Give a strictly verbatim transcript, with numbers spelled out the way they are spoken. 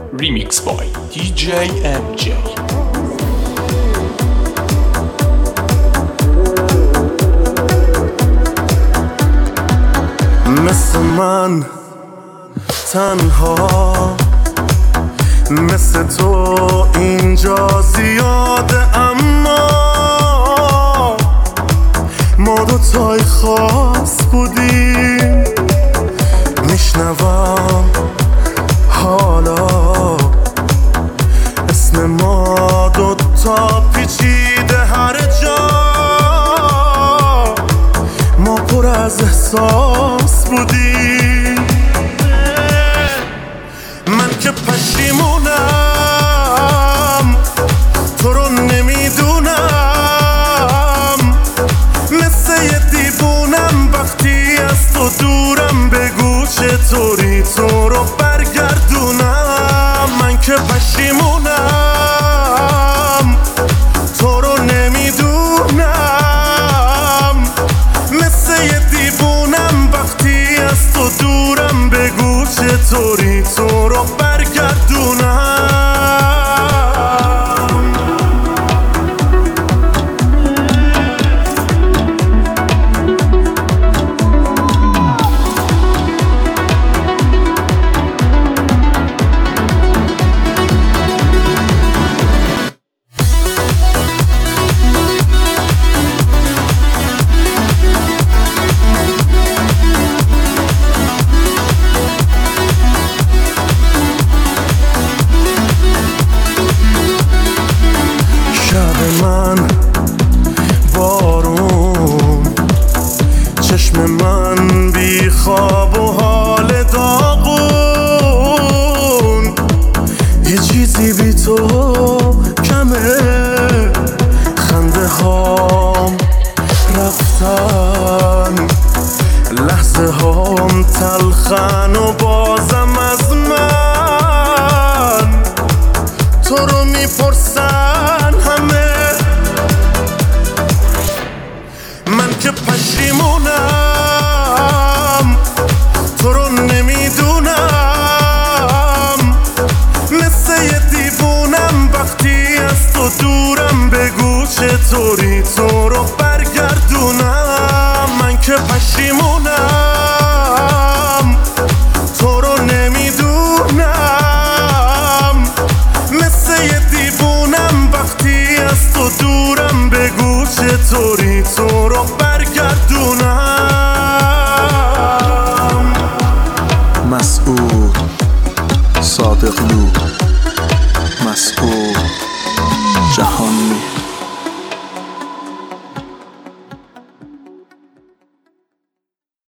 Remix by دی جی ام جی. مثل من تنها، مثل تو اینجا زیاده، اما ما دوتای خاص بودیم. میشنوم حالا اسم ما دوتا پیچیده هر جا، ما پر از احساس بودیم. من که پشیمونم تو رو نمیدونم، مثل یه دیوونم وقتی از تو دورم. بگو چطوری تو رو برگردونم. من که پشیمونم تو رو نمیدونم، مثل یه دیوونم وقتی از تو دورم. بگو چطوری تو رو برگردونم. من بارون، چشم من بی خواب و حال داغون. یه چیزی بی تو کمه، خنده هام رفتن، لحظه هام تلخن و بازم از من تو رو میپرسن همه. من که پشیمونم تو رو نمیدونم، مثل یه دیوونم وقتی از تو دورم. بگو چطوری تو رو برگردونم. من که پشیمونم تو رو نمیدونم، مثل یه دیوونم وقتی از تو دورم. بگو چطوری تو رو برگردونم. مسعود صادقلو، مسعود جهانی.